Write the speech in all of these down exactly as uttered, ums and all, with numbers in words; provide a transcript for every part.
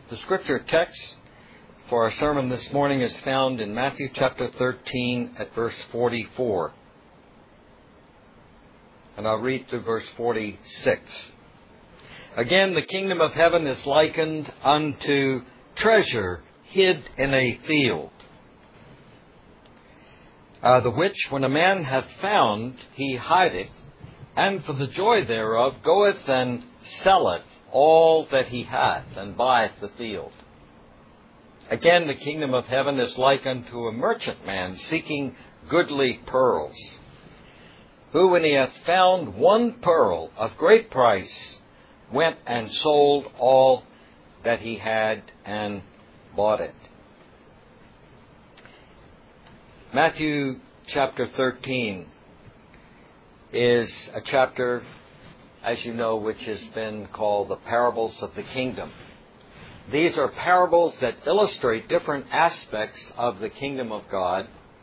The scripture text for our sermon this morning is found in Matthew chapter thirteen at verse forty-four. And I'll read to verse forty-six. Again, the kingdom of heaven is likened unto treasure hid in a field, uh, the which when a man hath found, he hideth, and for the joy thereof goeth and selleth all that he hath, and buyeth the field. Again, the kingdom of heaven is like unto a merchant man seeking goodly pearls, who, when he hath found one pearl of great price, went and sold all that he had and bought it. Matthew chapter thirteen is a chapter, as you know, which has been called the parables of the kingdom. These are parables that illustrate different aspects of the kingdom of God,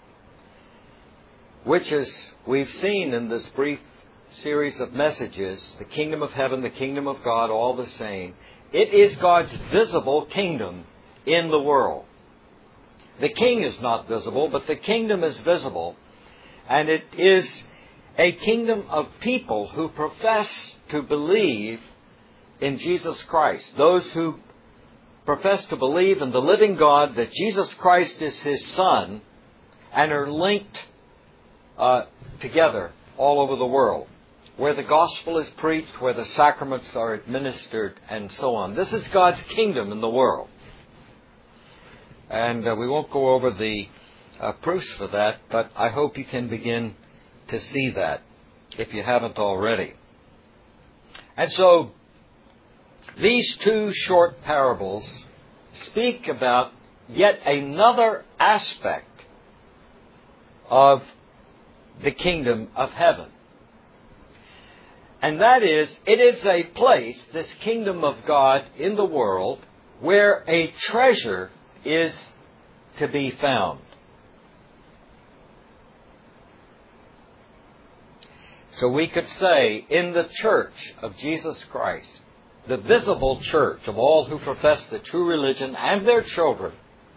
which, as we've seen in this brief series of messages, the kingdom of heaven, the kingdom of God, all the same. It is God's visible kingdom in the world. The king is not visible, but the kingdom is visible. And it is a kingdom of people who profess to believe in Jesus Christ. Those who profess to believe in the living God, that Jesus Christ is His Son, and are linked uh, together all over the world, where the gospel is preached, where the sacraments are administered, and so on. This is God's kingdom in the world. And uh, we won't go over the uh, proofs for that, but I hope you can begin to see that, if you haven't already. And so, these two short parables speak about yet another aspect of the kingdom of heaven. And that is, it is a place, this kingdom of God in the world, where a treasure is to be found. So we could say, in the church of Jesus Christ, the visible church of all who profess the true religion and their children,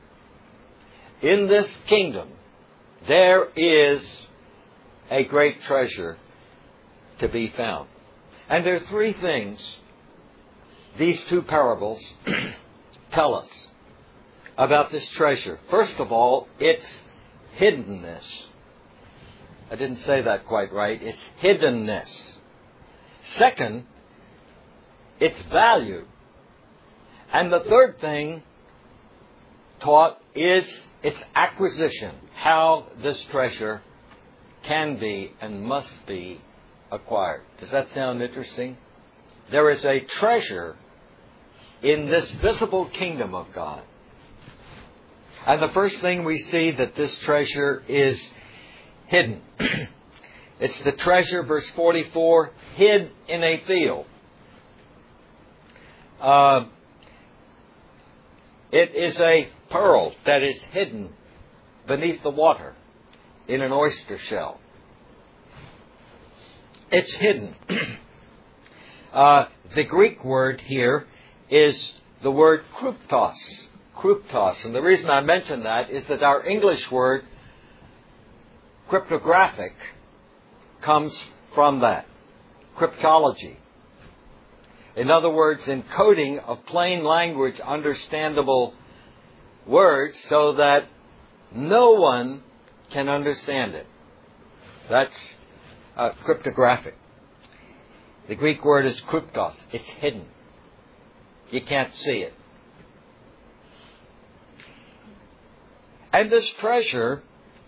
in this kingdom, there is a great treasure to be found. And there are three things these two parables tell us about this treasure. First of all, its hiddenness. I didn't say that quite right. Its hiddenness. Second, its value. And the third thing taught is its acquisition. How this treasure can be and must be acquired. Does that sound interesting? There is a treasure in this visible kingdom of God. And the first thing we see that this treasure is hidden. It's the treasure, verse forty-four, hid in a field. Uh, it is a pearl that is hidden beneath the water in an oyster shell. It's hidden. uh, the Greek word here is the word kryptos. Kryptos. And the reason I mention that is that our English word cryptographic comes from that. Cryptology. In other words, encoding of plain language understandable words so that no one can understand it. That's uh, cryptographic. The Greek word is kryptos. It's hidden. You can't see it. And this treasure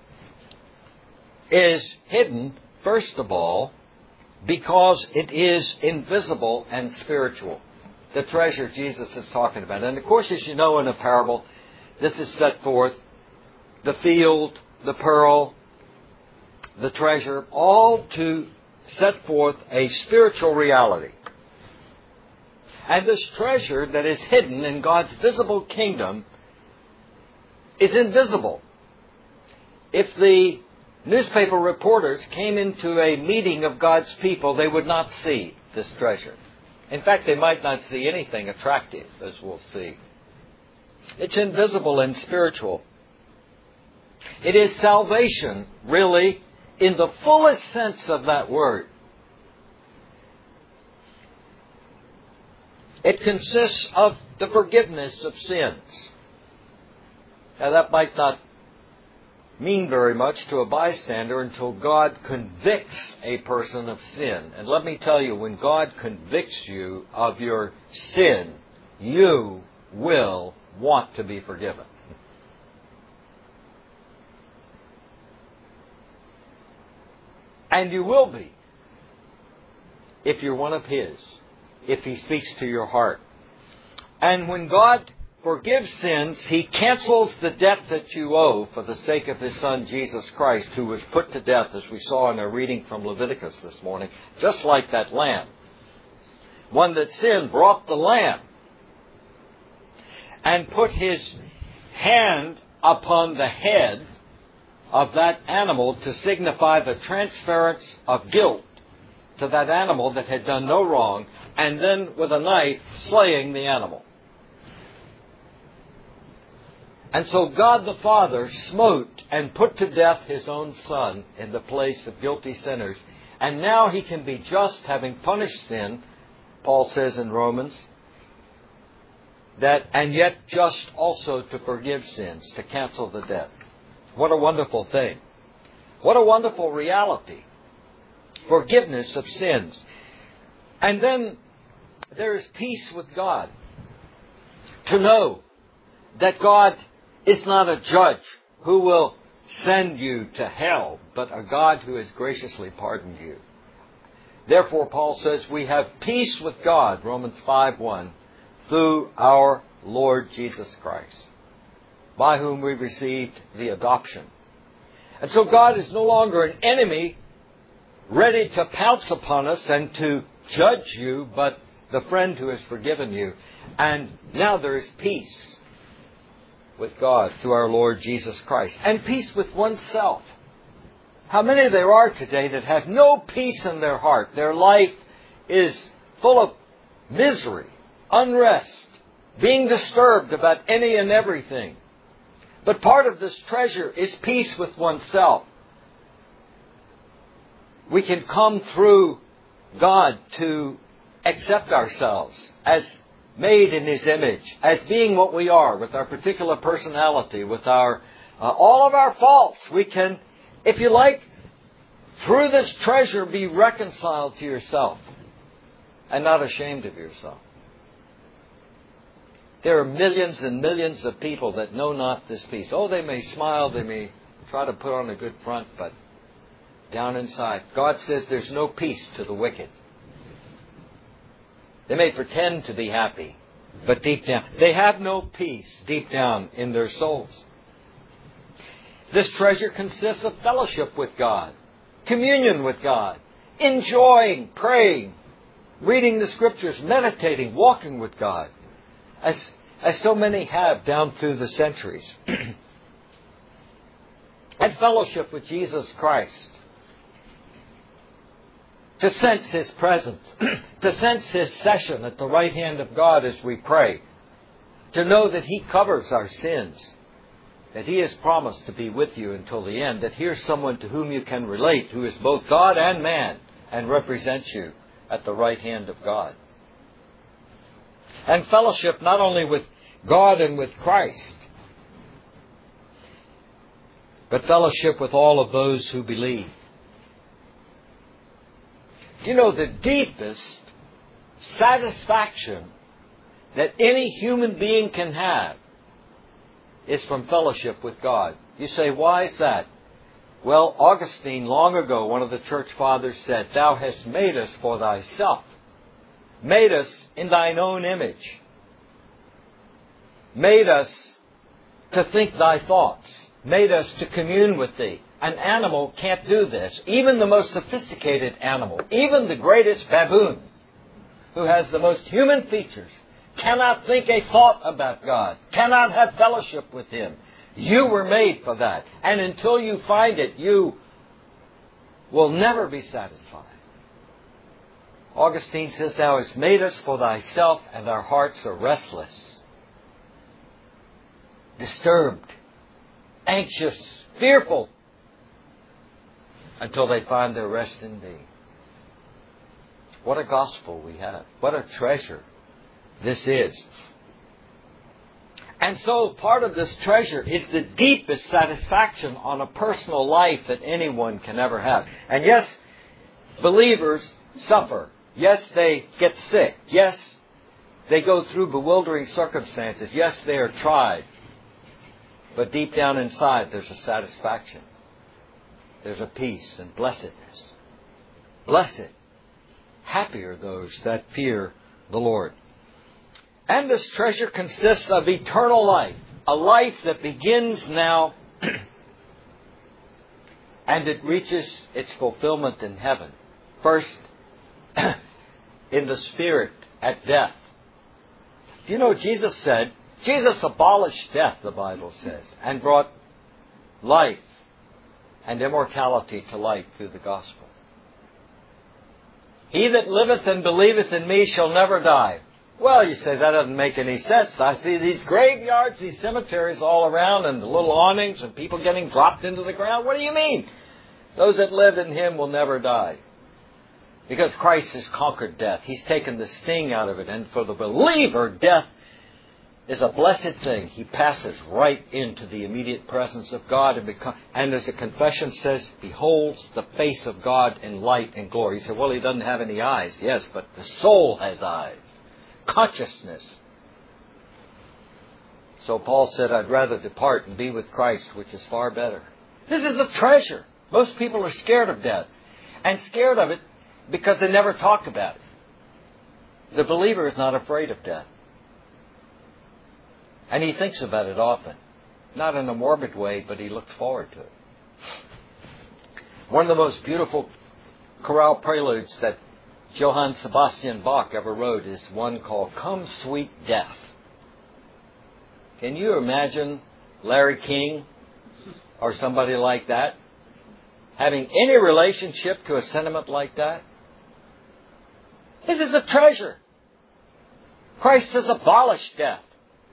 is hidden, first of all, because it is invisible and spiritual. The treasure Jesus is talking about. And of course, as you know in a parable, this is set forth, the field, the pearl, the treasure, all to set forth a spiritual reality. And this treasure that is hidden in God's visible kingdom is invisible. If the newspaper reporters came into a meeting of God's people, they would not see this treasure. In fact, they might not see anything attractive, as we'll see It's invisible and spiritual. It is salvation, really, in the fullest sense of that word. It consists of the forgiveness of sins. Now, that might not mean very much to a bystander until God convicts a person of sin. And let me tell you, when God convicts you of your sin, you will want to be forgiven. And you will be, if you're one of His, if He speaks to your heart. And when God forgives sins, He cancels the debt that you owe for the sake of His Son, Jesus Christ, who was put to death, as we saw in our reading from Leviticus this morning, just like that lamb. One that sinned brought the lamb and put his hand upon the head of that animal to signify the transference of guilt to that animal that had done no wrong, and then with a knife slaying the animal. And so God the Father smote and put to death His own Son in the place of guilty sinners. And now He can be just, having punished sin, Paul says in Romans, that, and yet just also to forgive sins, to cancel the debt. What a wonderful thing. What a wonderful reality. Forgiveness of sins. And then there is peace with God. To know that God is not a judge who will send you to hell, but a God who has graciously pardoned you. Therefore, Paul says, we have peace with God, Romans five one, through our Lord Jesus Christ, by whom we received the adoption. And so God is no longer an enemy ready to pounce upon us and to judge you, but the friend who has forgiven you. And now there is peace with God through our Lord Jesus Christ. And peace with oneself. How many there are today that have no peace in their heart? Their life is full of misery, unrest, being disturbed about any and everything. But part of this treasure is peace with oneself. We can come through God to accept ourselves as made in His image, as being what we are, with our particular personality, with our uh, all of our faults. We can, if you like, through this treasure be reconciled to yourself and not ashamed of yourself. There are millions and millions of people that know not this peace. Oh, they may smile, they may try to put on a good front, but down inside, God says there's no peace to the wicked. They may pretend to be happy, but deep down, they have no peace deep down in their souls. This treasure consists of fellowship with God, communion with God, enjoying, praying, reading the Scriptures, meditating, walking with God, as, as so many have down through the centuries. And fellowship with Jesus Christ. To sense His presence, to sense His session at the right hand of God as we pray, to know that He covers our sins, that He has promised to be with you until the end, that here's someone to whom you can relate, who is both God and man, and represents you at the right hand of God. And fellowship not only with God and with Christ, but fellowship with all of those who believe. You know, the deepest satisfaction that any human being can have is from fellowship with God. You say, why is that? Well, Augustine, long ago, one of the church fathers said, Thou hast made us for Thyself, made us in Thine own image, made us to think Thy thoughts, made us to commune with Thee. An animal can't do this. Even the most sophisticated animal, even the greatest baboon, who has the most human features, cannot think a thought about God, cannot have fellowship with Him. You were made for that. And until you find it, you will never be satisfied. Augustine says, Thou hast made us for Thyself, and our hearts are restless. disturbed, anxious, fearful, until they find their rest in Thee. What a gospel we have. What a treasure this is. And so part of this treasure is the deepest satisfaction on a personal life that anyone can ever have. And yes, believers suffer. Yes, they get sick. Yes, they go through bewildering circumstances. Yes, they are tried. But deep down inside, there's a satisfaction. There's a peace and blessedness. Blessed, happy are those that fear the Lord. And this treasure consists of eternal life, a life that begins now and it reaches its fulfillment in heaven. First, in the Spirit at death. Do you know Jesus said, Jesus abolished death, the Bible says, and brought life and immortality to light through the gospel. He that liveth and believeth in me shall never die. Well, you say, that doesn't make any sense. I see these graveyards, these cemeteries all around, and the little awnings, and people getting dropped into the ground. What do you mean? Those that live in Him will never die. Because Christ has conquered death. He's taken the sting out of it. And for the believer, death is a blessed thing. He passes right into the immediate presence of God, and, become, and as the confession says, beholds the face of God in light and glory. You say, well, He doesn't have any eyes. Yes, but the soul has eyes. Consciousness. So Paul said, I'd rather depart and be with Christ, which is far better. This is a treasure. Most people are scared of death. And scared of it because they never talked about it. The believer is not afraid of death. And he thinks about it often. Not in a morbid way, but he looks forward to it. One of the most beautiful chorale preludes that Johann Sebastian Bach ever wrote is one called Come Sweet Death. Can you imagine Larry King or somebody like that having any relationship to a sentiment like that? This is a treasure. Christ has abolished death.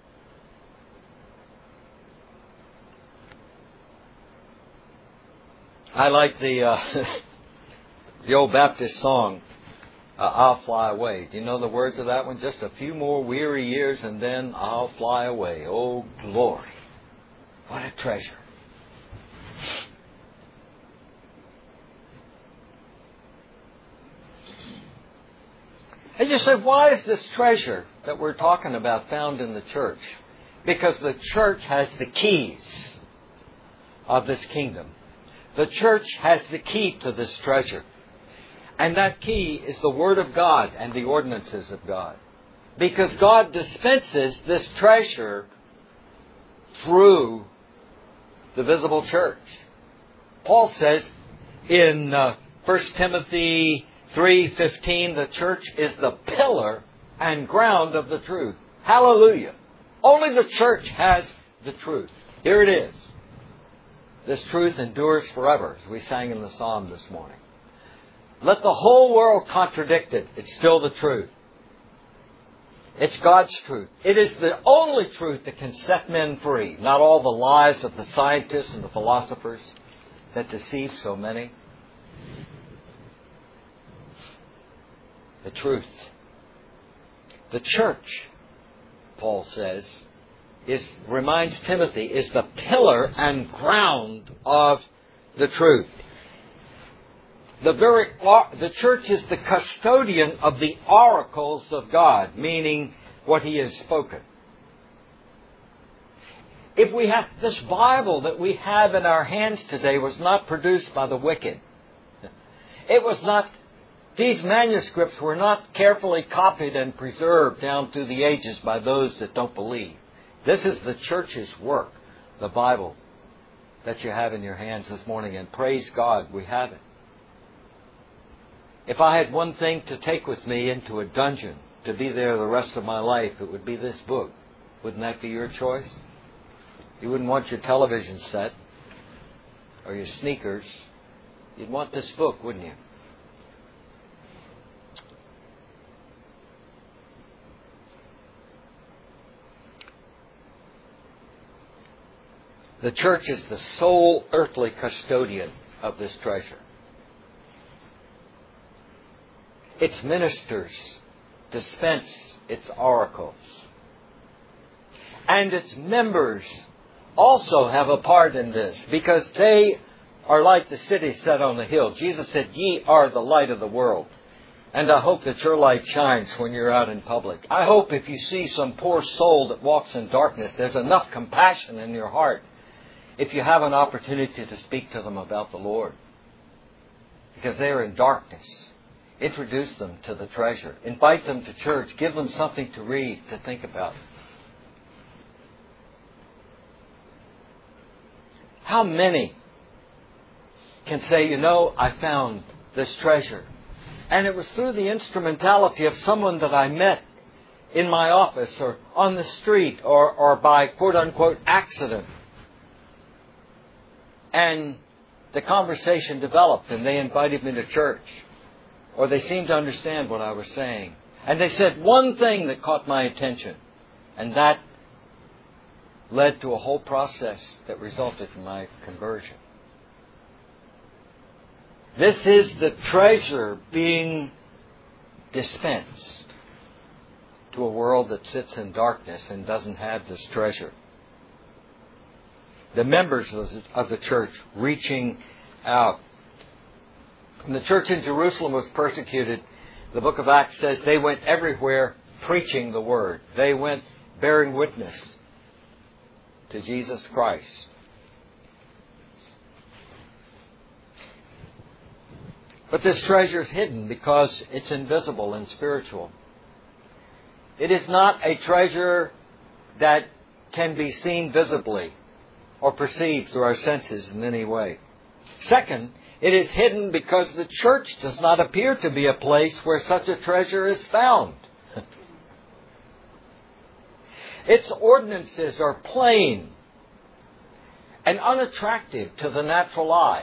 I like the uh, the old Baptist song, uh, I'll Fly Away. Do you know the words of that one? Just a few more weary years and then I'll fly away. Oh, glory. What a treasure. And you say, why is this treasure that we're talking about found in the church? Because the church has the keys of this kingdom. The church has the key to this treasure. And that key is the Word of God and the ordinances of God. Because God dispenses this treasure through the visible church. Paul says in uh, First Timothy three fifteen, the church is the pillar and ground of the truth. Hallelujah. Only the church has the truth. Here it is. This truth endures forever, as we sang in the psalm this morning. Let the whole world contradict it. It's still the truth. It's God's truth. It is the only truth that can set men free. Not all the lies of the scientists and the philosophers that deceive so many. The truth. The church, Paul says, is reminds Timothy, is the pillar and ground of the truth. The very the church is the custodian of the oracles of God, meaning what He has spoken. If we have this Bible that we have in our hands today was not produced by the wicked. It was not. These manuscripts were not carefully copied and preserved down through the ages by those that don't believe. This is the church's work, the Bible that you have in your hands this morning, and praise God, we have it. If I had one thing to take with me into a dungeon to be there the rest of my life, it would be this book. Wouldn't that be your choice? You wouldn't want your television set or your sneakers. You'd want this book, wouldn't you? The church is the sole earthly custodian of this treasure. Its ministers dispense its oracles. And its members also have a part in this, because they are like the city set on the hill. Jesus said, "Ye are the light of the world." And I hope that your light shines when you're out in public. I hope if you see some poor soul that walks in darkness, there's enough compassion in your heart if you have an opportunity to speak to them about the Lord. Because they are in darkness. Introduce them to the treasure. Invite them to church. Give them something to read, to think about. How many can say, you know, I found this treasure, and it was through the instrumentality of someone that I met in my office or on the street or, or by quote-unquote accident. And the conversation developed and they invited me to church. Or they seemed to understand what I was saying. And they said one thing that caught my attention. And that led to a whole process that resulted in my conversion. This is the treasure being dispensed to a world that sits in darkness and doesn't have this treasure. The members of the church reaching out. When the church in Jerusalem was persecuted, the book of Acts says they went everywhere preaching the word. They went bearing witness to Jesus Christ. But this treasure is hidden because it's invisible and spiritual. It is not a treasure that can be seen visibly or perceived through our senses in any way. Second, it is hidden because the church does not appear to be a place where such a treasure is found. Its ordinances are plain and unattractive to the natural eye.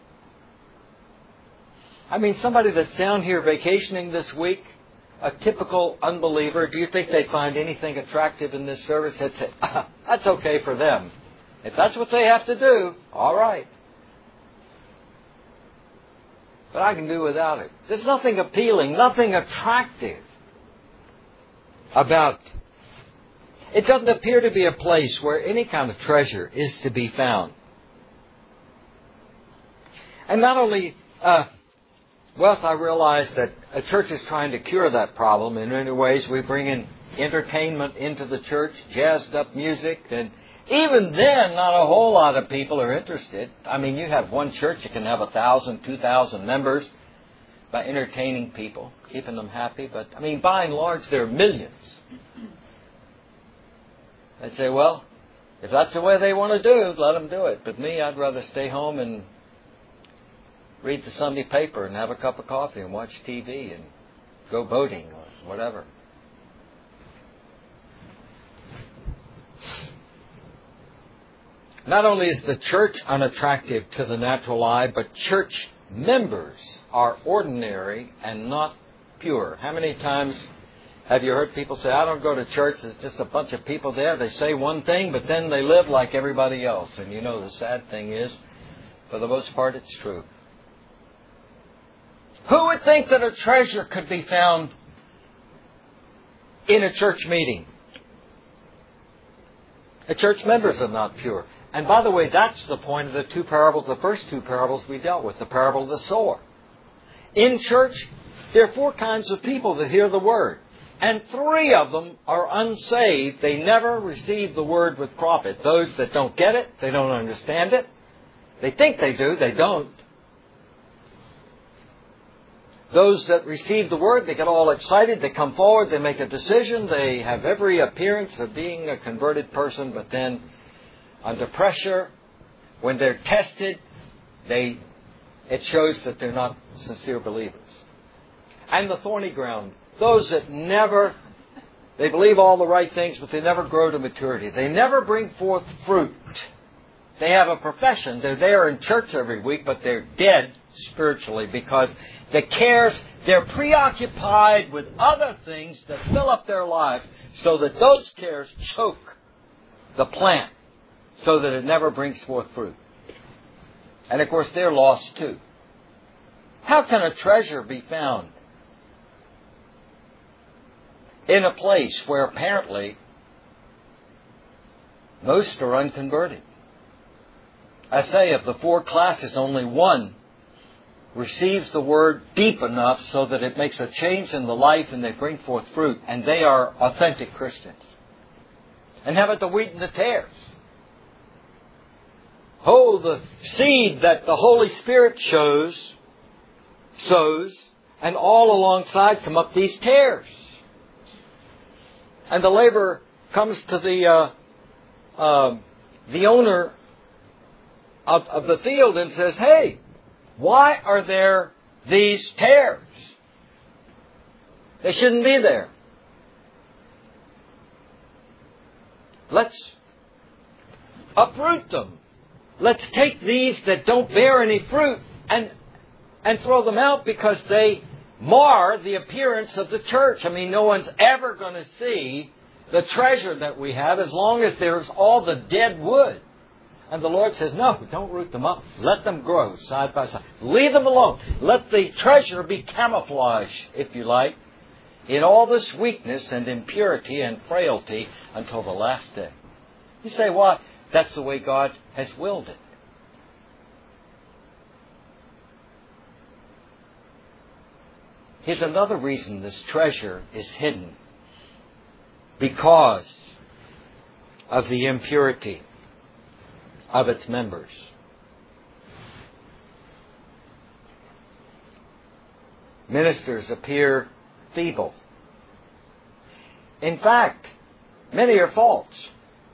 I mean, somebody that's down here vacationing this week, a typical unbeliever, do you think they'd find anything attractive in this service? They'd say, ah, that's okay for them. If that's what they have to do, all right. But I can do without it. There's nothing appealing, nothing attractive about it. It doesn't appear to be a place where any kind of treasure is to be found. And not only, uh, well, I realize that a church is trying to cure that problem. In many ways, we bring in entertainment into the church, jazzed up music, and even then, not a whole lot of people are interested. I mean, you have one church, you can have a thousand, two thousand members by entertaining people, keeping them happy. But, I mean, by and large, there are millions. I'd say, well, if that's the way they want to do, let them do it. But me, I'd rather stay home and read the Sunday paper and have a cup of coffee and watch T V and go boating or whatever. Not only is the church unattractive to the natural eye, but church members are ordinary and not pure. How many times have you heard people say, I don't go to church, there's just a bunch of people there, they say one thing, but then they live like everybody else. And you know the sad thing is, for the most part, it's true. Who would think that a treasure could be found in a church meeting? The church members are not pure. And by the way, that's the point of the two parables, the first two parables we dealt with, the parable of the sower. In church, there are four kinds of people that hear the word. And three of them are unsaved. They never receive the word with profit. Those that don't get it, they don't understand it. They think they do, they don't. Those that receive the word, they get all excited, they come forward, they make a decision, they have every appearance of being a converted person, but then under pressure, when they're tested, they it shows that they're not sincere believers. And the thorny ground, those that never, they believe all the right things, but they never grow to maturity. They never bring forth fruit. They have a profession, they're there in church every week, but they're dead spiritually because the cares, they're preoccupied with other things that fill up their life so that those cares choke the plant so that it never brings forth fruit. And of course, they're lost too. How can a treasure be found in a place where apparently most are unconverted? I say of the four classes, only one receives the Word deep enough so that it makes a change in the life and they bring forth fruit, and they are authentic Christians. And how about the wheat and the tares? Oh, the seed that the Holy Spirit shows, sows, and all alongside come up these tares. And the laborer comes to the uh, uh, the owner of, of the field and says, "Hey, why are there these tares? They shouldn't be there. Let's uproot them. Let's take these that don't bear any fruit and and throw them out because they mar the appearance of the church." I mean, no one's ever going to see the treasure that we have as long as there's all the dead wood. And the Lord says, no, don't root them up. Let them grow side by side. Leave them alone. Let the treasure be camouflage, if you like, in all this weakness and impurity and frailty until the last day. You say, why? That's the way God has willed it. Here's another reason this treasure is hidden. Because of the impurity of its members. Ministers appear feeble. In fact, many are false.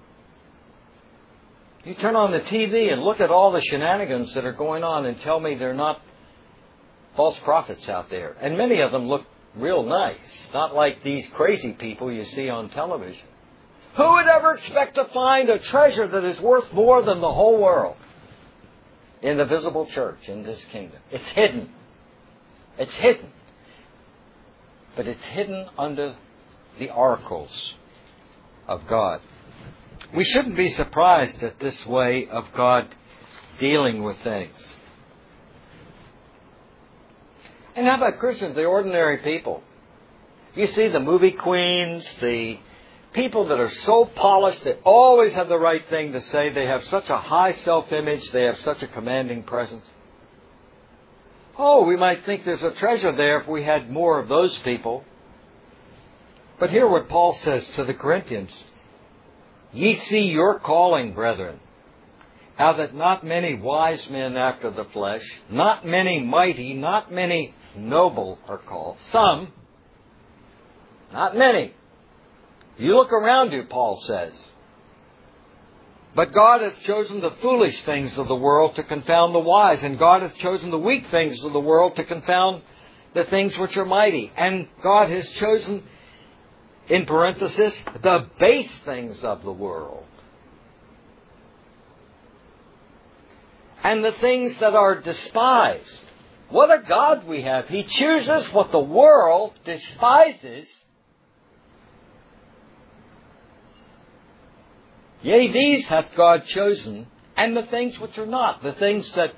You turn on the T V and look at all the shenanigans that are going on and tell me they're not false prophets out there. And many of them look real nice, not like these crazy people you see on television. Who would ever expect to find a treasure that is worth more than the whole world in the visible church in this kingdom? It's hidden. It's hidden. But it's hidden under the oracles of God. We shouldn't be surprised at this way of God dealing with things. And how about Christians, the ordinary people? You see the movie queens, the people that are so polished, that always have the right thing to say. They have such a high self-image. They have such a commanding presence. Oh, we might think there's a treasure there if we had more of those people. But hear what Paul says to the Corinthians. Ye see your calling, brethren, how that not many wise men after the flesh, not many mighty, not many noble are called. Some, not many. You look around you, Paul says. But God has chosen the foolish things of the world to confound the wise, and God has chosen the weak things of the world to confound the things which are mighty. And God has chosen, in parenthesis, the base things of the world. And the things that are despised. What a God we have. He chooses what the world despises. Yea, these hath God chosen, and the things which are not, the things that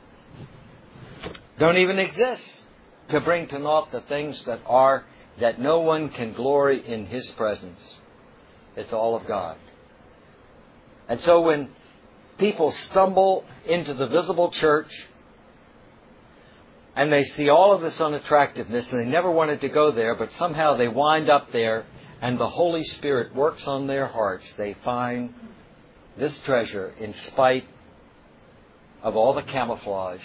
don't even exist, to bring to naught the things that are, that no one can glory in His presence. It's all of God. And so when people stumble into the visible church, and they see all of this unattractiveness, and they never wanted to go there, but somehow they wind up there, and the Holy Spirit works on their hearts, they find this treasure in spite of all the camouflage.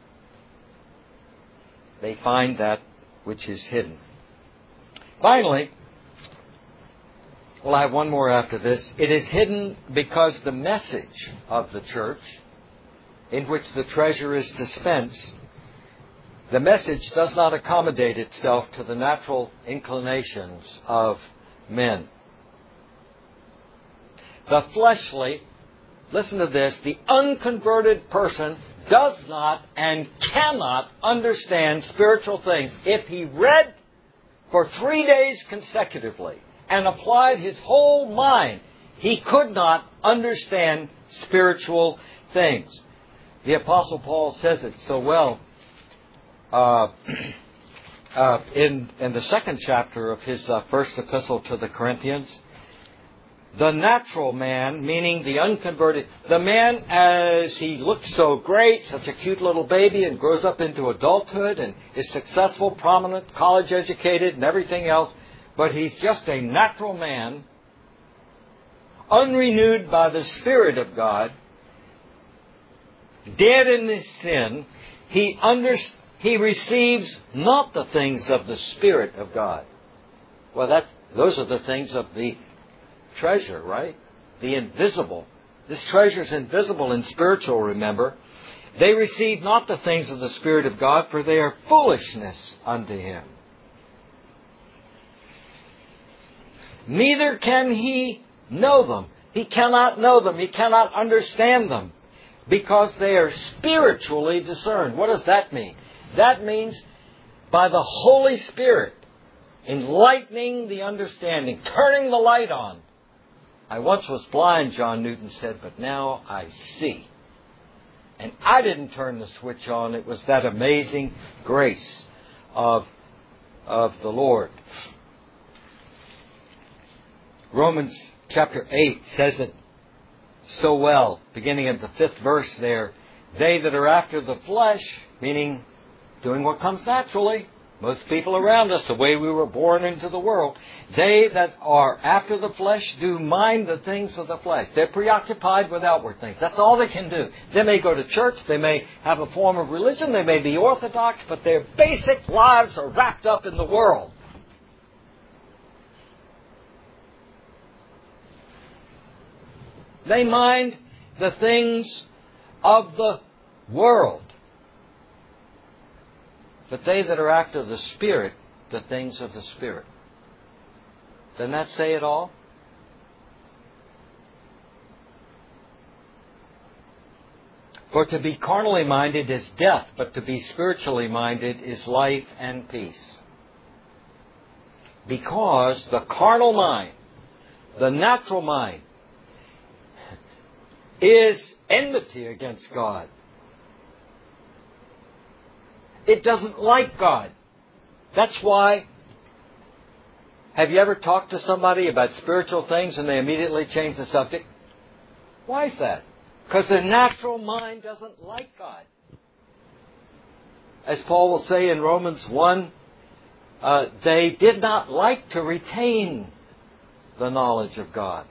They find that which is hidden. Finally, well, I have one more after this. It is hidden because the message of the church in which the treasure is dispensed, the message does not accommodate itself to the natural inclinations of men. The fleshly, listen to this, the unconverted person does not and cannot understand spiritual things. If he read for three days consecutively and applied his whole mind, he could not understand spiritual things. The Apostle Paul says it so well uh, uh, in, in the second chapter of his uh, first epistle to the Corinthians. The natural man, meaning the unconverted, the man as he looks so great, such a cute little baby, and grows up into adulthood and is successful, prominent, college educated and everything else, but he's just a natural man, unrenewed by the Spirit of God, dead in his sin. He, under, he receives not the things of the Spirit of God. Well, that's, those are the things of the treasure, right? The invisible. This treasure is invisible and spiritual, remember. They receive not the things of the Spirit of God, for they are foolishness unto him. Neither can he know them. He cannot know them. He cannot understand them, because they are spiritually discerned. What does that mean? That means by the Holy Spirit enlightening the understanding, turning the light on. I once was blind, John Newton said, but now I see. And I didn't turn the switch on. It was that amazing grace of, of the Lord. Romans chapter eight says it so well, beginning at the fifth verse there. They that are after the flesh, meaning doing what comes naturally, most people around us, the way we were born into the world, they that are after the flesh do mind the things of the flesh. They're preoccupied with outward things. That's all they can do. They may go to church, they may have a form of religion, they may be orthodox, but their basic lives are wrapped up in the world. They mind the things of the world. But they that are after the Spirit, the things of the Spirit. Doesn't that say it all? For to be carnally minded is death, but to be spiritually minded is life and peace. Because the carnal mind, the natural mind, is enmity against God. It doesn't like God. That's why, have you ever talked to somebody about spiritual things and they immediately change the subject? Why is that? Because the natural mind doesn't like God. As Paul will say in Romans one, uh, they did not like to retain the knowledge of God.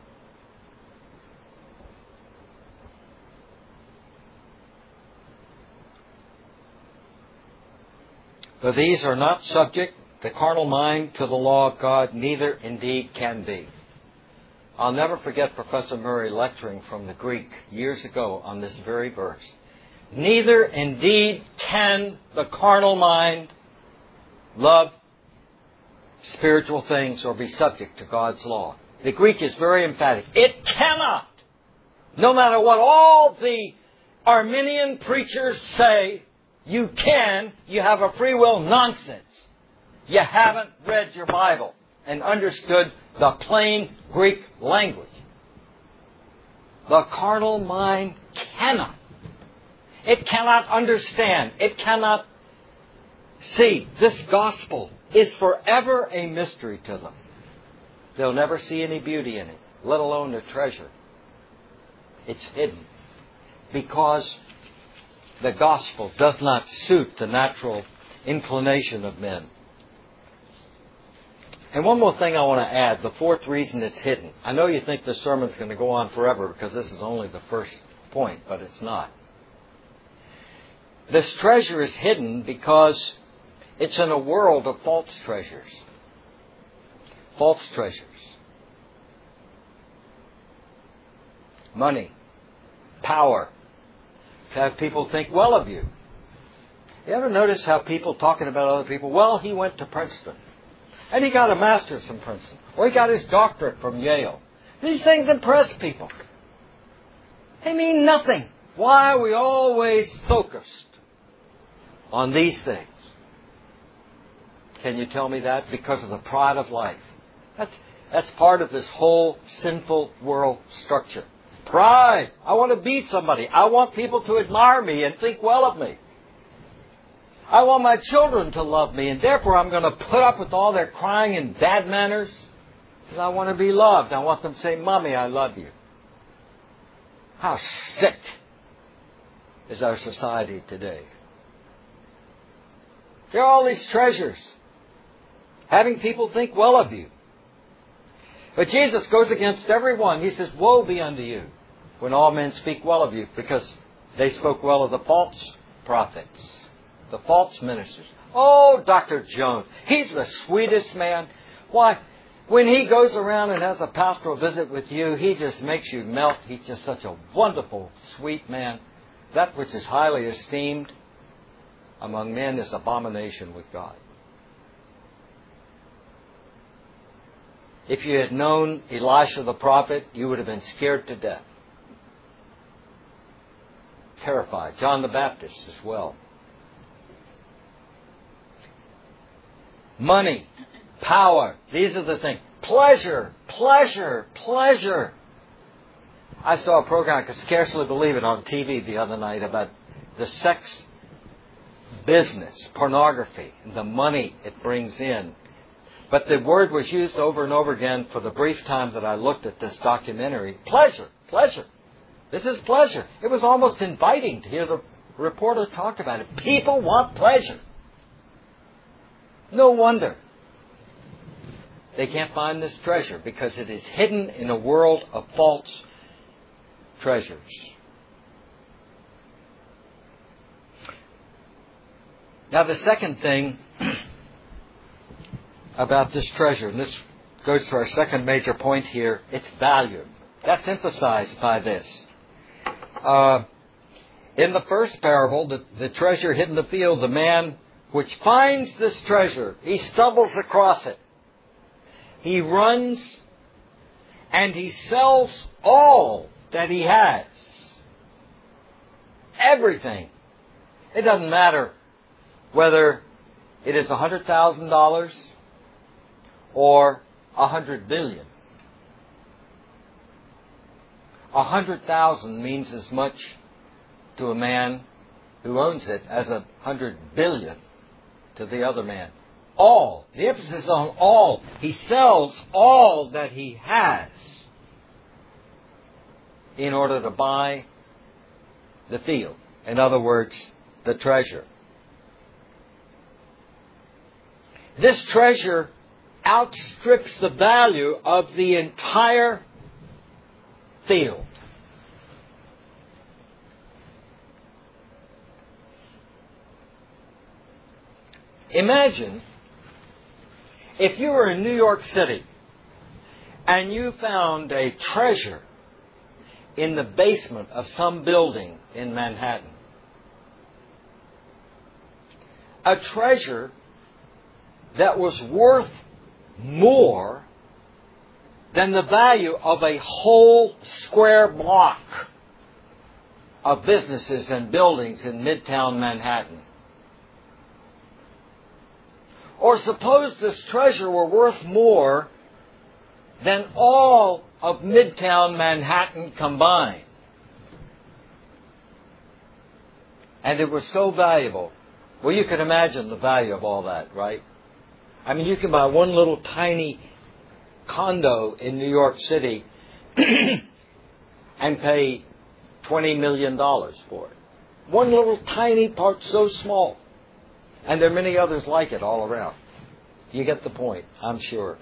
For these are not subject, the carnal mind, to the law of God, neither indeed can be. I'll never forget Professor Murray lecturing from the Greek years ago on this very verse. Neither indeed can the carnal mind love spiritual things or be subject to God's law. The Greek is very emphatic. It cannot. No matter what all the Arminian preachers say, you can, you have a free will. Nonsense. You haven't read your Bible and understood the plain Greek language. The carnal mind cannot. It cannot understand. It cannot see. This gospel is forever a mystery to them. They'll never see any beauty in it, let alone the treasure. It's hidden because the gospel does not suit the natural inclination of men. And one more thing I want to add, the fourth reason it's hidden. I know you think this sermon's going to go on forever because this is only the first point, but it's not. This treasure is hidden because it's in a world of false treasures. False treasures. Money. Power. To have people think well of you. You ever notice how people talking about other people, well, he went to Princeton. And he got a master's from Princeton. Or he got his doctorate from Yale. These things impress people. They mean nothing. Why are we always focused on these things? Can you tell me that? Because of the pride of life. That's, that's part of this whole sinful world structure. Pride. I want to be somebody. I want people to admire me and think well of me. I want my children to love me, and therefore I'm going to put up with all their crying and bad manners because I want to be loved. I want them to say, Mommy, I love you. How sick is our society today? There are all these treasures, having people think well of you. But Jesus goes against everyone. He says, woe be unto you when all men speak well of you, because they spoke well of the false prophets, the false ministers. Oh, Doctor Jones, he's the sweetest man. Why, when he goes around and has a pastoral visit with you, he just makes you melt. He's just such a wonderful, sweet man. That which is highly esteemed among men is abomination with God. If you had known Elisha the prophet, you would have been scared to death. Terrified. John the Baptist as well. Money, power, these are the things. Pleasure, pleasure, pleasure. I saw a program, I could scarcely believe it, on T V the other night about the sex business, pornography, and the money it brings in. But the word was used over and over again for the brief time that I looked at this documentary. Pleasure, pleasure. This is pleasure. It was almost inviting to hear the reporter talk about it. People want pleasure. No wonder they can't find this treasure, because it is hidden in a world of false treasures. Now, the second thing about this treasure, and this goes to our second major point here, its value. That's emphasized by this. Uh, in the first parable, the, the treasure hid in the field, the man which finds this treasure, he stumbles across it. He runs and he sells all that he has. Everything. It doesn't matter whether it is one hundred thousand dollars or one hundred billion. one hundred thousand means as much to a man who owns it as a one hundred billion to the other man. All. The emphasis is on all. He sells all that he has in order to buy the field. In other words, the treasure. This treasure outstrips the value of the entire field. Imagine if you were in New York City and you found a treasure in the basement of some building in Manhattan. A treasure that was worth more than the value of a whole square block of businesses and buildings in Midtown Manhattan. Or suppose this treasure were worth more than all of Midtown Manhattan combined. And it was so valuable. Well, you can imagine the value of all that, right? I mean, you can buy one little tiny condo in New York City and pay twenty million dollars for it. One little tiny part, so small. And there are many others like it all around. You get the point, I'm sure.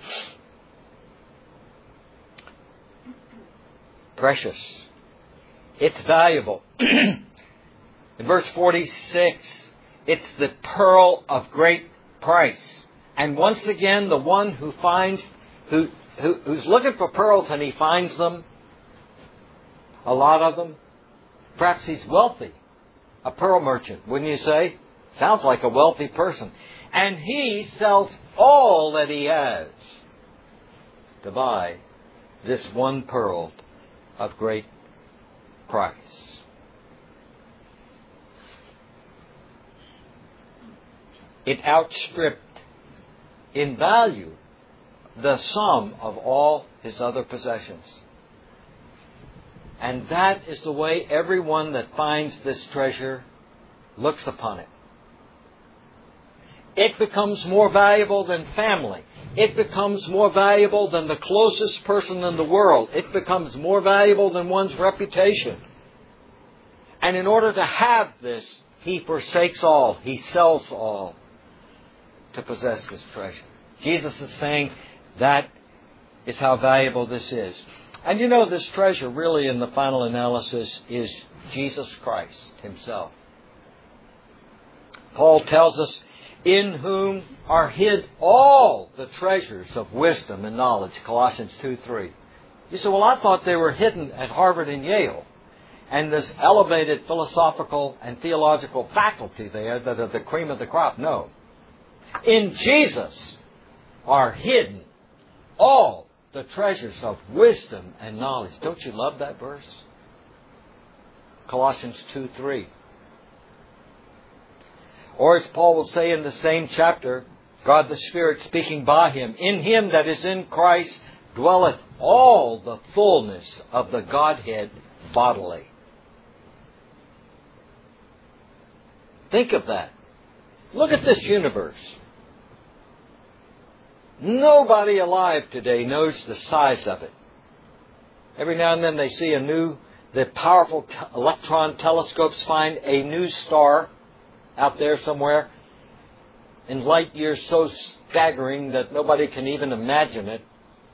Precious. It's valuable. In verse forty-six, it's the pearl of great price. And once again, the one who finds, who, who who's looking for pearls and he finds them, a lot of them, perhaps he's wealthy. A pearl merchant, wouldn't you say? Sounds like a wealthy person. And he sells all that he has to buy this one pearl of great price. It outstripped in value the sum of all his other possessions. And that is the way everyone that finds this treasure looks upon it. It becomes more valuable than family. It becomes more valuable than the closest person in the world. It becomes more valuable than one's reputation. And in order to have this, he forsakes all. He sells all to possess this treasure. Jesus is saying that is how valuable this is. And you know, this treasure really in the final analysis is Jesus Christ Himself. Paul tells us, in whom are hid all the treasures of wisdom and knowledge, Colossians two three. You say, well, I thought they were hidden at Harvard and Yale. And this elevated philosophical and theological faculty there that are the cream of the crop. No. In Jesus are hidden all the treasures of wisdom and knowledge. Don't you love that verse? Colossians two three. Or as Paul will say in the same chapter, God the Spirit speaking by Him, in Him that is in Christ dwelleth all the fullness of the Godhead bodily. Think of that. Look at this universe. Nobody alive today knows the size of it. Every now and then they see a new, the powerful t- electron telescopes find a new star out there somewhere in light years so staggering that nobody can even imagine it.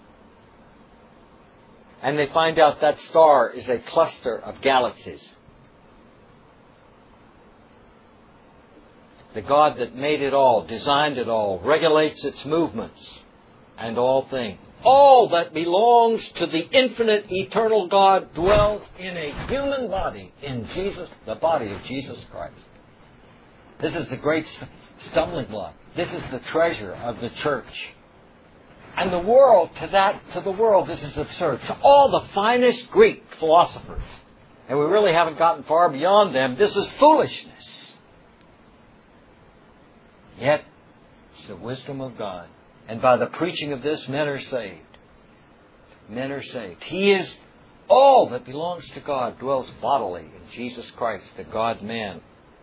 And they find out that star is a cluster of galaxies. The God that made it all, designed it all, regulates its movements and all things. All that belongs to the infinite, eternal God dwells in a human body, in Jesus, the body of Jesus Christ. This is the great stumbling block. This is the treasure of the church. And the world, to that, to the world, this is absurd. To all the finest Greek philosophers, and we really haven't gotten far beyond them, this is foolishness. Yet, it's the wisdom of God. And by the preaching of this, men are saved. Men are saved. He is all that belongs to God, dwells bodily in Jesus Christ, the God-man.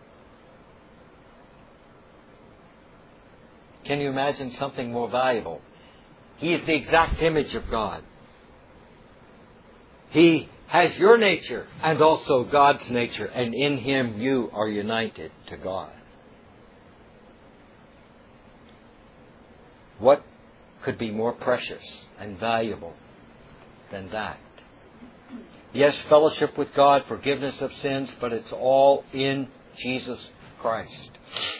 Can you imagine something more valuable? He is the exact image of God. He has your nature and also God's nature, and in Him you are united to God. What could be more precious and valuable than that? Yes, fellowship with God, forgiveness of sins, but it's all in Jesus Christ.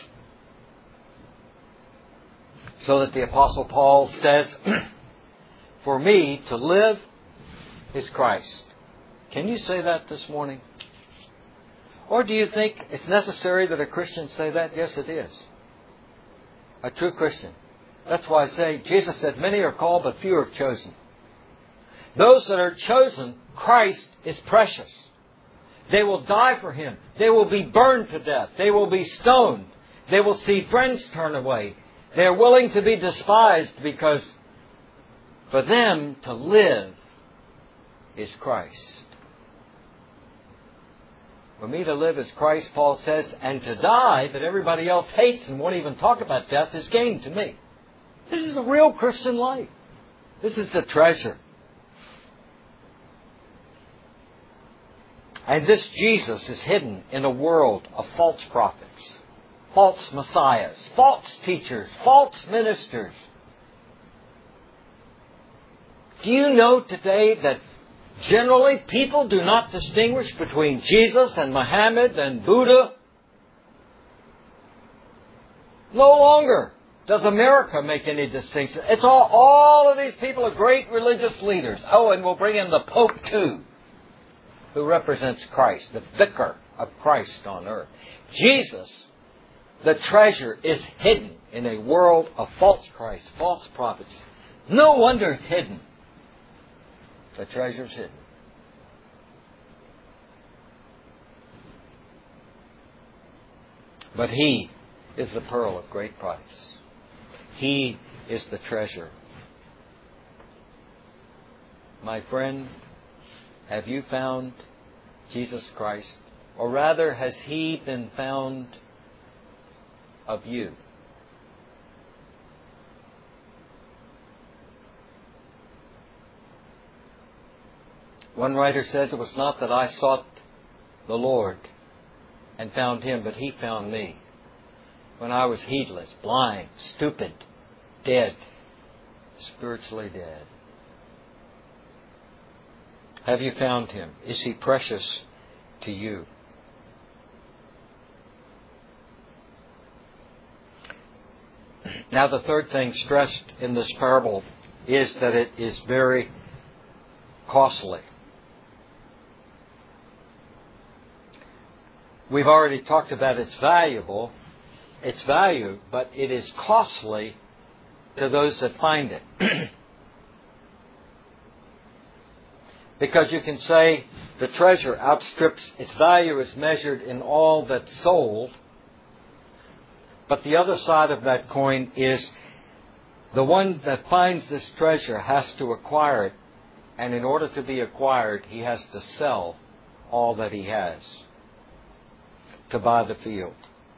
So that the Apostle Paul says, for me to live is Christ. Can you say that this morning? Or do you think it's necessary that a Christian say that? Yes, it is. A true Christian. That's why I say, Jesus said, many are called, but few are chosen. Those that are chosen, Christ is precious. They will die for Him. They will be burned to death. They will be stoned. They will see friends turn away. They are willing to be despised because for them to live is Christ. For me to live is Christ, Paul says, and to die that everybody else hates and won't even talk about death is gain to me. This is a real Christian life. This is the treasure. And this Jesus is hidden in a world of false prophets, false messiahs, false teachers, false ministers. Do you know today that generally people do not distinguish between Jesus and Muhammad and Buddha? No longer does America make any distinction. It's all, all of these people are great religious leaders. Oh, and we'll bring in the Pope too, who represents Christ, the vicar of Christ on earth. Jesus, the treasure, is hidden in a world of false Christs, false prophets. No wonder it's hidden. The treasure's hidden. But He is the pearl of great price. He is the treasure. My friend, Have you found Jesus Christ? Or rather, has He been found of you? One writer says, it was not that I sought the Lord and found Him, but He found me. When I was heedless, blind, stupid, dead, spiritually dead. Have you found Him? Is He precious to you? Now the third thing stressed in this parable is that it is very costly. We've already talked about its valuable, its value, but it is costly to those that find it. Because you can say the treasure outstrips its value is measured in all that's sold. But the other side of that coin is the one that finds this treasure has to acquire it. And in order to be acquired, he has to sell all that he has to buy the field.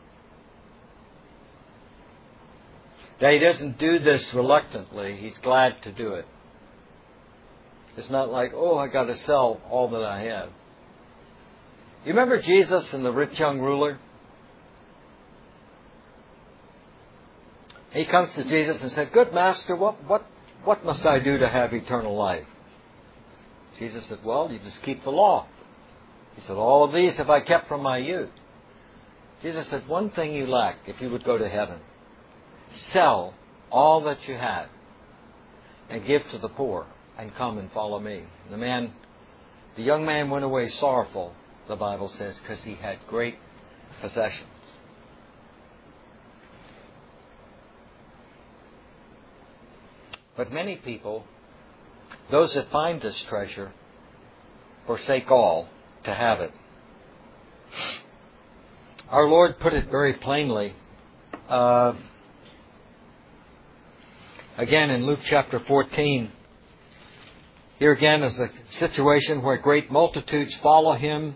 Now, he doesn't do this reluctantly. He's glad to do it. It's not like, oh, I got to sell all that I have. You remember Jesus and the rich young ruler? He comes to Jesus and said, good master, what, what, what must I do to have eternal life? Jesus said, well, you just keep the law. He said, all of these have I kept from my youth. Jesus said, one thing you lack if you would go to heaven. Sell all that you have and give to the poor and come and follow me. The man, the young man went away sorrowful, the Bible says, because he had great possessions. But many people, those that find this treasure, forsake all to have it. Our Lord put it very plainly. Uh, again, in Luke chapter fourteen, here again is a situation where great multitudes follow Him,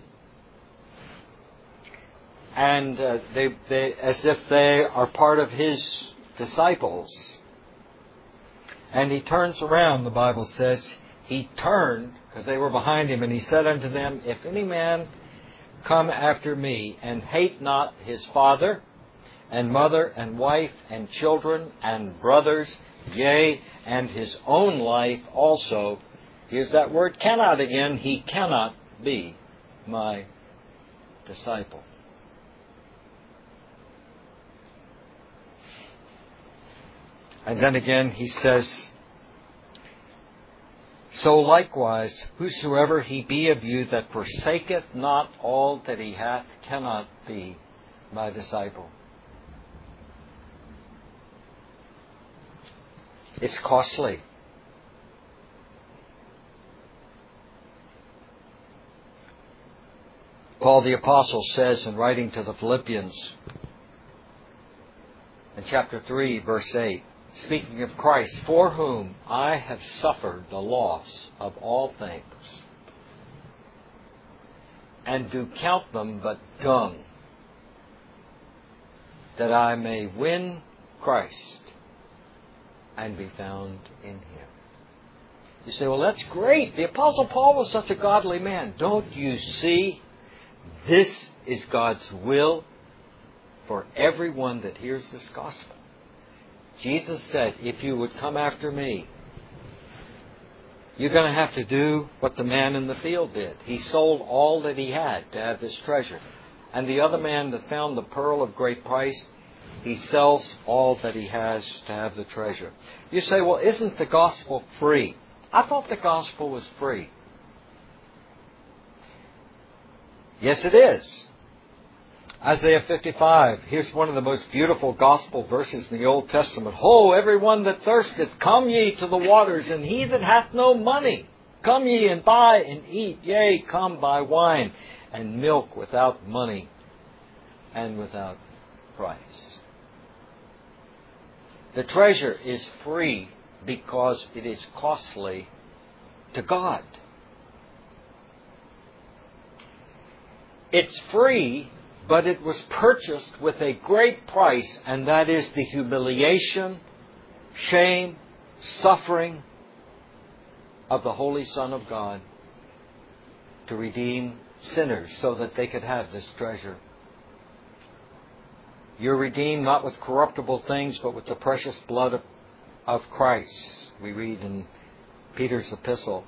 and uh, they, they, as if they are part of His disciples. And He turns around, the Bible says. He turned, because they were behind Him, and He said unto them, if any man come after me, and hate not his father, and mother, and wife, and children, and brothers, yea, and his own life also, here's that word cannot again, he cannot be my disciple. And then again he says, so likewise, whosoever he be of you that forsaketh not all that he hath cannot be my disciple. It's costly. Paul the Apostle says in writing to the Philippians in chapter three, verse eight, speaking of Christ, for whom I have suffered the loss of all things, and do count them but dung, that I may win Christ and be found in Him. You say, well, that's great. The Apostle Paul was such a godly man. Don't you see? This is God's will for everyone that hears this gospel. Jesus said, if you would come after me, you're going to have to do what the man in the field did. He sold all that he had to have this treasure. And the other man that found the pearl of great price, he sells all that he has to have the treasure. You say, well, isn't the gospel free? I thought the gospel was free. Yes, it is. Isaiah fifty-five, here's one of the most beautiful gospel verses in the Old Testament. Ho, everyone that thirsteth, come ye to the waters, and he that hath no money, come ye and buy and eat. Yea, come buy wine and milk without money and without price. The treasure is free because it is costly to God. It's free, but it was purchased with a great price, and that is the humiliation, shame, suffering of the Holy Son of God to redeem sinners so that they could have this treasure. You're redeemed not with corruptible things, but with the precious blood of, of Christ, we read in Peter's epistle.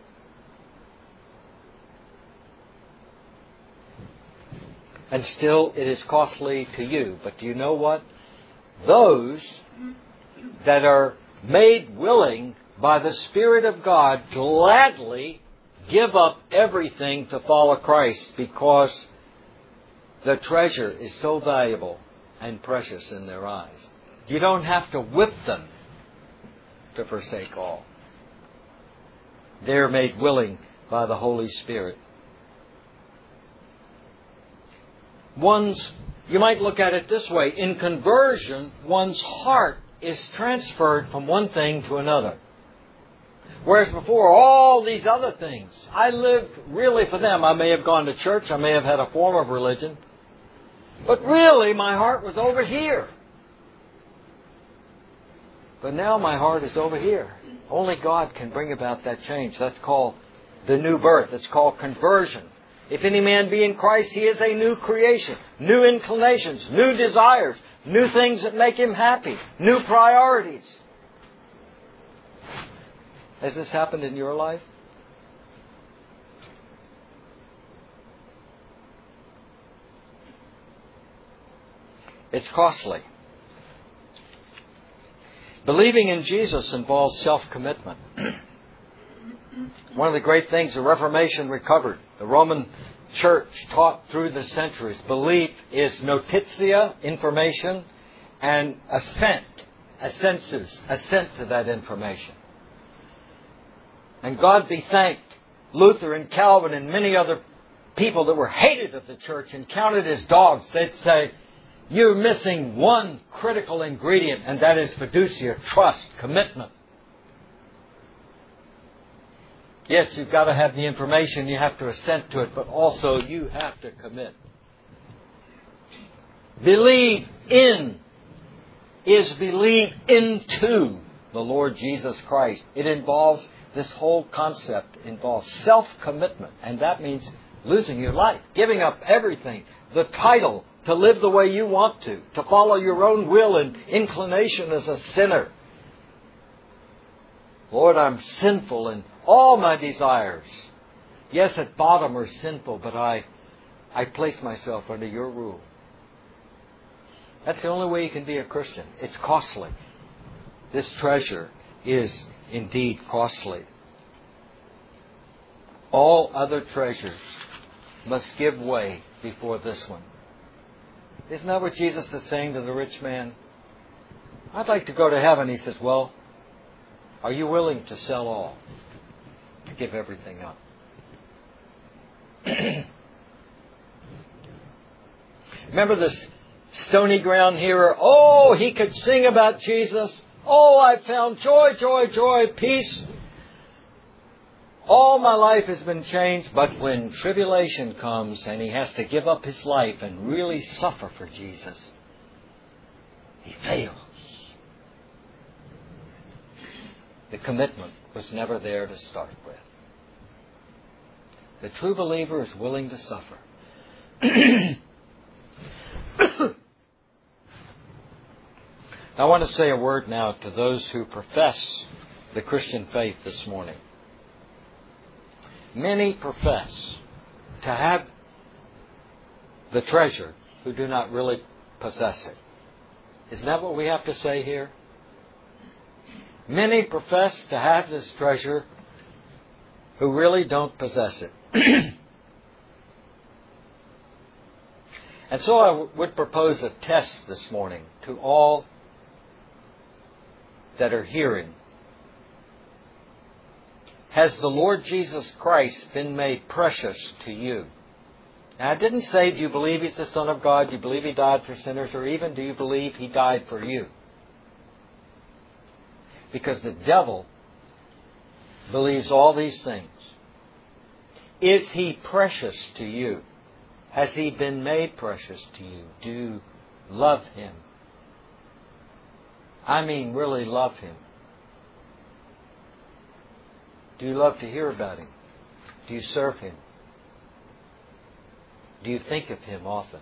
And still it is costly to you. But do you know what? Those that are made willing by the Spirit of God gladly give up everything to follow Christ, because the treasure is so valuable and precious in their eyes. You don't have to whip them to forsake all. They're made willing by the Holy Spirit. One's, you might look at it this way. In conversion, one's heart is transferred from one thing to another. Whereas before, all these other things, I lived really for them. I may have gone to church. I may have had a form of religion. But really, my heart was over here. But now my heart is over here. Only God can bring about that change. That's called the new birth. It's called conversion. If any man be in Christ, he is a new creation. New inclinations, new desires, new things that make him happy, new priorities. Has this happened in your life? It's costly. Believing in Jesus involves self-commitment. One of the great things the Reformation recovered, the Roman Church taught through the centuries, belief is notitia, information, and assent, assensus, assent to that information. And God be thanked, Luther and Calvin and many other people that were hated of the church and counted as dogs, they'd say, you're missing one critical ingredient, and that is fiducia, trust, commitment. Yes, you've got to have the information, you have to assent to it, but also you have to commit. Believe in is believe into the Lord Jesus Christ. It involves, this whole concept involves self-commitment, and that means losing your life, giving up everything, the title, to live the way you want to, to follow your own will and inclination as a sinner. Lord, I'm sinful in all my desires. Yes, at bottom are sinful, but I, I place myself under your rule. That's the only way you can be a Christian. It's costly. This treasure is indeed costly. All other treasures must give way before this one. Isn't that what Jesus is saying to the rich man? I'd like to go to heaven. He says, well, are you willing to sell all? To give everything up? Remember this stony ground hearer? Oh, he could sing about Jesus. Oh, I found joy, joy, joy, peace. All my life has been changed, but when tribulation comes and he has to give up his life and really suffer for Jesus, he fails. The commitment was never there to start with. The true believer is willing to suffer. I want to say a word now to those who profess the Christian faith this morning. Many profess to have the treasure who do not really possess it. Isn't that what we have to say here? Many profess to have this treasure who really don't possess it. And so I w- would propose a test this morning to all that are hearing. Has the Lord Jesus Christ been made precious to you? Now, I didn't say, do you believe He's the Son of God? Do you believe He died for sinners? Or even, do you believe He died for you? Because the devil believes all these things. Is He precious to you? Has He been made precious to you? Do you love Him? I mean, really love Him. Do you love to hear about Him? Do you serve Him? Do you think of Him often?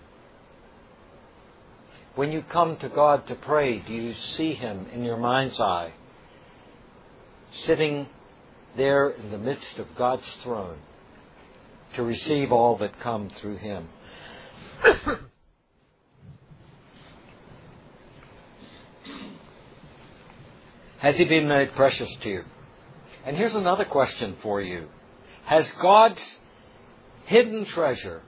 When you come to God to pray, do you see Him in your mind's eye, sitting there in the midst of God's throne to receive all that come through Him? Has He been made precious to you? And here's another question for you. Has God's hidden treasure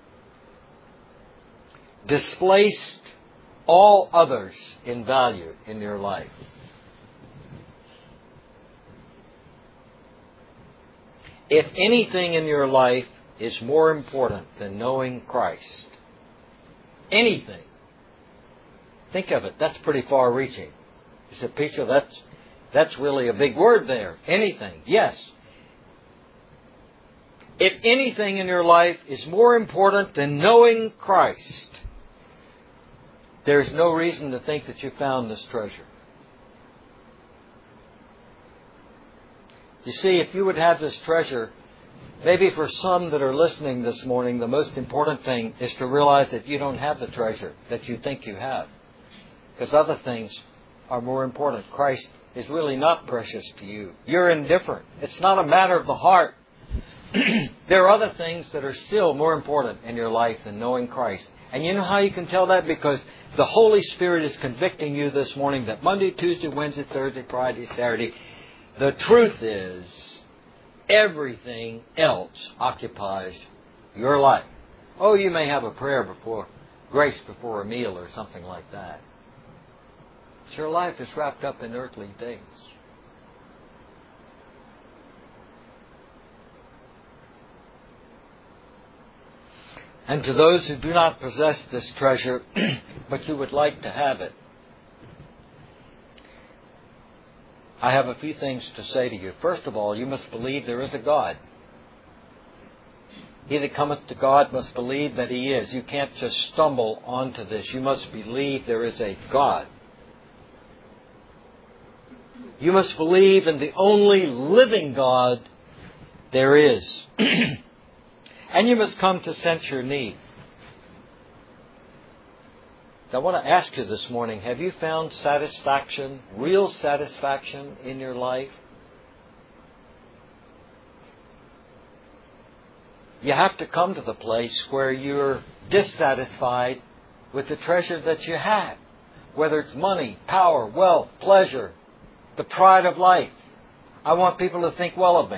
displaced all others in value in your life? If anything in your life is more important than knowing Christ, anything, think of it, that's pretty far-reaching. You said, Peter, that's, that's really a big word there. Anything, yes. If anything in your life is more important than knowing Christ, there's no reason to think that you found this treasure. You see, if you would have this treasure, maybe for some that are listening this morning, the most important thing is to realize that you don't have the treasure that you think you have. Because other things are more important. Christ is really not precious to you. You're indifferent. It's not a matter of the heart. There are other things that are still more important in your life than knowing Christ. And you know how you can tell that? Because the Holy Spirit is convicting you this morning that Monday, Tuesday, Wednesday, Thursday, Friday, Saturday, the truth is everything else occupies your life. Oh, you may have a prayer before, grace before a meal or something like that. But your life is wrapped up in earthly things. And to those who do not possess this treasure, but you would like to have it, I have a few things to say to you. First of all, you must believe there is a God. He that cometh to God must believe that He is. You can't just stumble onto this. You must believe there is a God. You must believe in the only living God there is. And you must come to sense your need. I want to ask you this morning, have you found satisfaction, real satisfaction in your life? You have to come to the place where you're dissatisfied with the treasure that you have, whether it's money, power, wealth, pleasure, the pride of life. I want people to think well of me.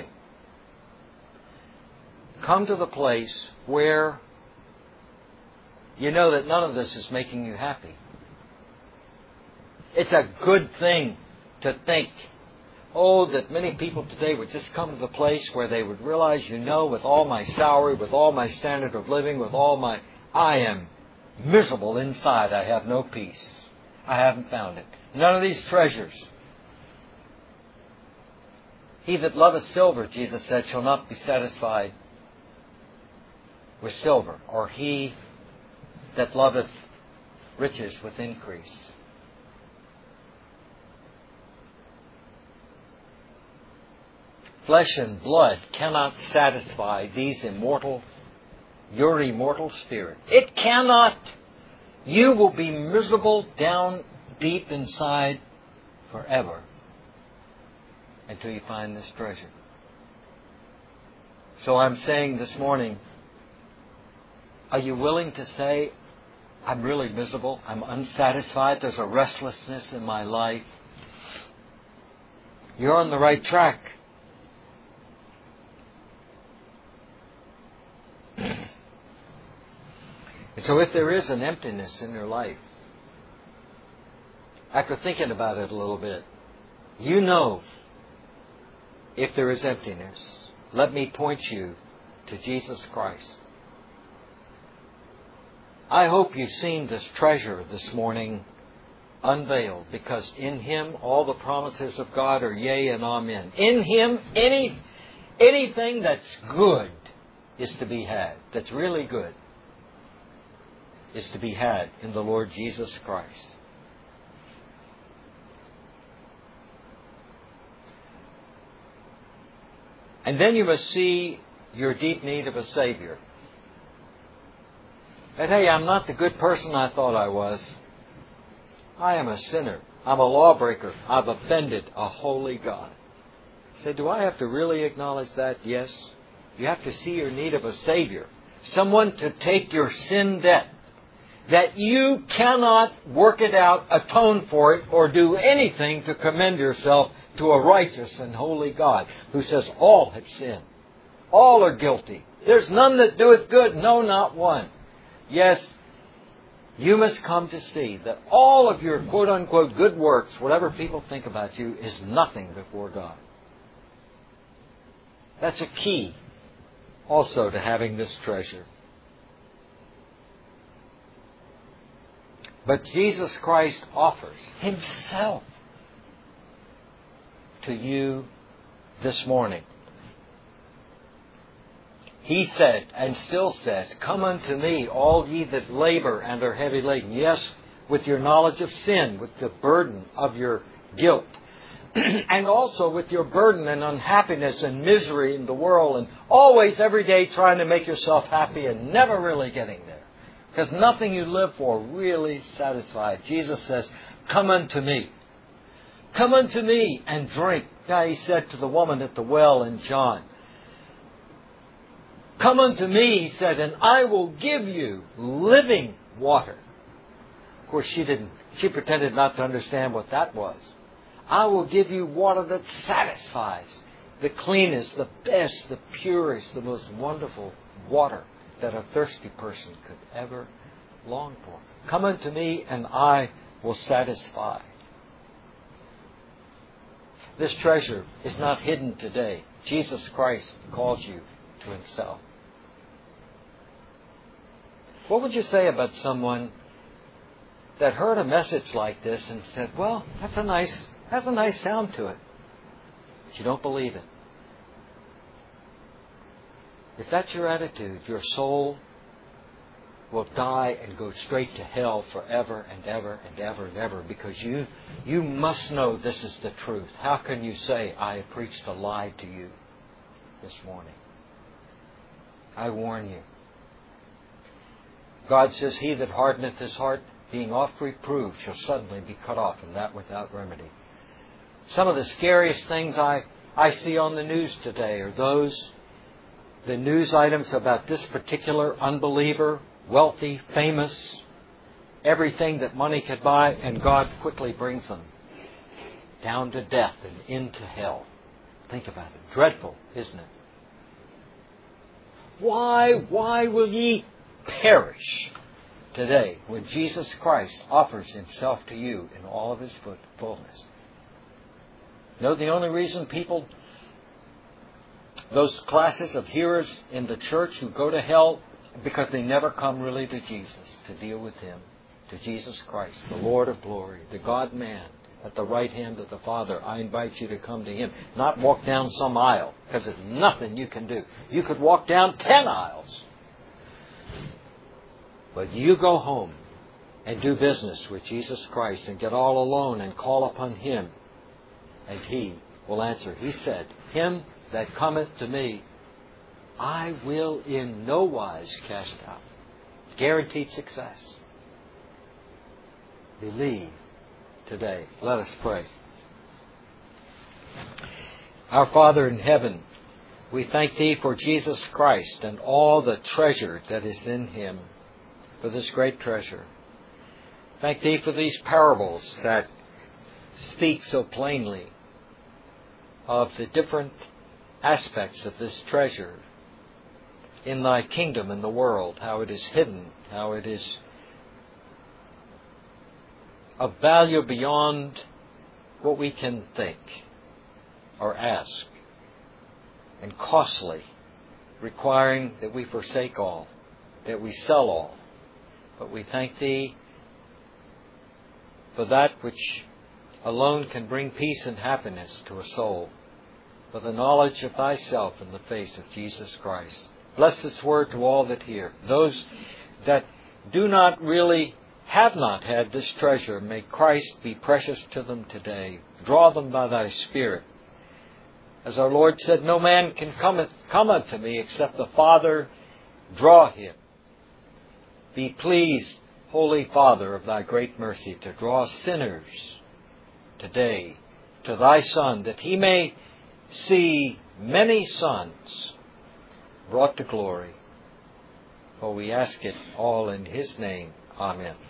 Come to the place where you know that none of this is making you happy. It's a good thing to think, oh, that many people today would just come to the place where they would realize, you know, with all my salary, with all my standard of living, with all my, I am miserable inside. I have no peace. I haven't found it. None of these treasures. He that loveth silver, Jesus said, shall not be satisfied with silver, or he that loveth riches with increase. Flesh and blood cannot satisfy these immortal, your immortal spirit. It cannot. You will be miserable down deep inside forever until you find this treasure. So I'm saying this morning, are you willing to say, I'm really miserable, I'm unsatisfied, there's a restlessness in my life? You're on the right track. And so if there is an emptiness in your life, after thinking about it a little bit, you know if there is emptiness. Let me point you to Jesus Christ. I hope you've seen this treasure this morning unveiled, because in Him all the promises of God are yea and amen. In Him, any anything that's good is to be had, that's really good. is to be had in the Lord Jesus Christ. And then you must see your deep need of a Savior. That, hey, I'm not the good person I thought I was. I am a sinner. I'm a lawbreaker. I've offended a holy God. So do I have to really acknowledge that? Yes. You have to see your need of a Savior. Someone to take your sin debt. That you cannot work it out, atone for it, or do anything to commend yourself to a righteous and holy God who says all have sinned. All are guilty. There's none that doeth good, no, not one. Yes, you must come to see that all of your quote-unquote good works, whatever people think about you, is nothing before God. That's a key also to having this treasure. But Jesus Christ offers Himself to you this morning. He said, and still says, "Come unto me, all ye that labor and are heavy laden." Yes, with your knowledge of sin, with the burden of your guilt, and also with your burden and unhappiness and misery in the world, and always every day trying to make yourself happy and never really getting there. Because nothing you live for really satisfies. Jesus says, "Come unto me. Come unto me and drink." Now He said to the woman at the well in John, "Come unto me," He said, "and I will give you living water." Of course, she didn't. She pretended not to understand what that was. I will give you water that satisfies. The cleanest, the best, the purest, the most wonderful water that a thirsty person could ever long for. Come unto me and I will satisfy. This treasure is not hidden today. Jesus Christ calls you to Himself. What would you say about someone that heard a message like this and said, "Well, that's a nice, has a nice sound to it," but you don't believe it? If that's your attitude, your soul will die and go straight to hell forever and ever and ever and ever, because you you must know this is the truth. How can you say, "I have preached a lie to you this morning"? I warn you. God says, "He that hardeneth his heart, being oft reproved, shall suddenly be cut off, and that without remedy." Some of the scariest things I, I see on the news today are those the news items about this particular unbeliever, wealthy, famous, everything that money could buy, and God quickly brings them down to death and into hell. Think about it. Dreadful, isn't it? Why, why will ye perish today when Jesus Christ offers Himself to you in all of His fullness? No, the only reason people, those classes of hearers in the church who go to hell, because they never come really to Jesus, to deal with Him, to Jesus Christ, the Lord of glory, the God-man at the right hand of the Father. I invite you to come to Him, not walk down some aisle, because there's nothing you can do. You could walk down ten aisles. But you go home and do business with Jesus Christ and get all alone and call upon Him, and He will answer. He said, "Him that cometh to me, I will in no wise cast out." Guaranteed success. Believe today. Let us pray. Our Father in heaven, we thank Thee for Jesus Christ and all the treasure that is in Him, for this great treasure. Thank Thee for these parables that speak so plainly of the different aspects of this treasure in Thy kingdom and the world, how it is hidden, how it is of value beyond what we can think or ask, and costly, requiring that we forsake all, that we sell all. But we thank Thee for that which alone can bring peace and happiness to a soul, for the knowledge of Thyself in the face of Jesus Christ. Bless this word to all that hear. Those that do not really, have not had this treasure, may Christ be precious to them today. Draw them by thy Spirit. As our Lord said, no man can come, come unto me except the Father draw him. Be pleased, Holy Father, of thy great mercy, to draw sinners today to thy Son, that he may see many sons brought to glory. For we ask it all in his name. Amen.